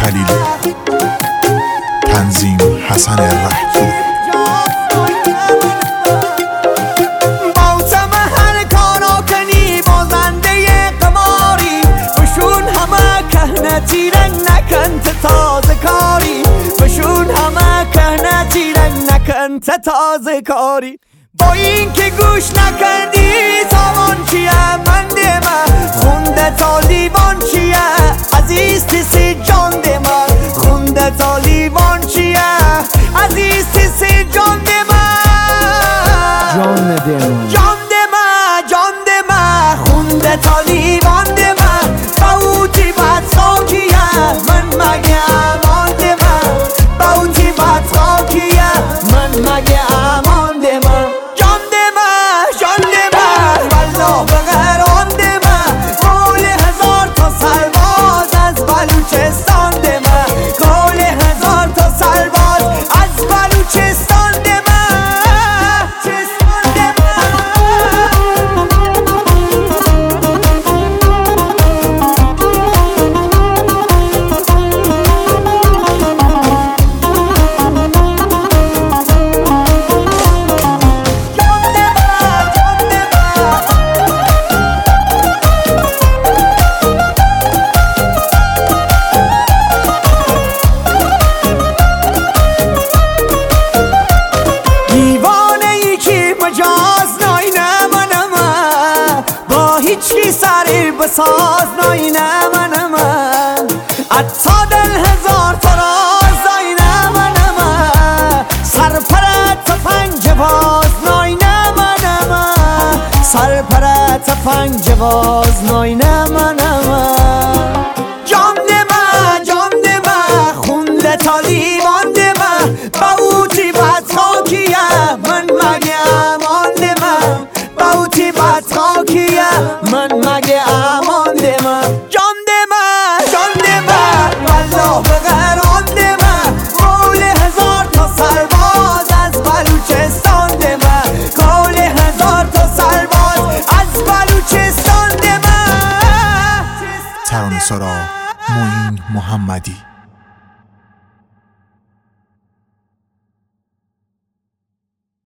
خلیلی، تنظیم حسن رهپور. تیرنگ نکن تازه کاری، بشون همه که تیرنگ نکن تازه کاری. با این که گوش نکردی تاوان چیه بنده من، خونده تا لیوان چیه عزیز تیسی جان ده من، خونده تا لیوان چیه عزیز تیسی جان ده من، جان ده من، جان ده من، جان ده من، خونده تا لیوان ده من. باوتی بد خاکیه من مگه امان ده من، باوتی بد خاکیه من مگه امان ده من. جان ده من، جان ده من، والله بغران ده من، گل هزار تا سرباز از بلوچستان ده من، گل هزار تا سرباز از بلوچستان ده من، چستان ده هیچی سری بساز نای نمن من، عطا دل هزار فراز نای نمن من، سرپرت تفنگ باز نای نمن من، سرپرت تفنگ باز نای نمن من. جان ده من، جان ده من، خونده تا لیوان ده من، باوتی بد خاکیه من مگه امان ده من، باوتی بد خاکیه من مگه امان ده من. جان ده من، جان ده من، والله بغران ده من، گل هزار تا سرباز از بلوچستان ده من، گل هزار تا سرباز از بلوچستان ده من. ترانه‌سرا معین محمدی.